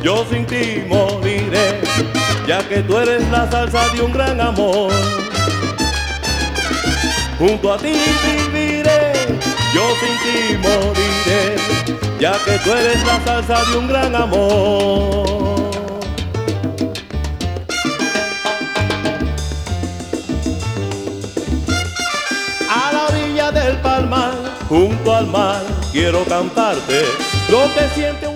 yo sin ti moriré, ya que tú eres la salsa de un gran amor. Junto a ti viviré, yo sin ti moriré, ya que tú eres la salsa de un gran amor. A la orilla del palmar, junto al mar, quiero cantarte lo que siente un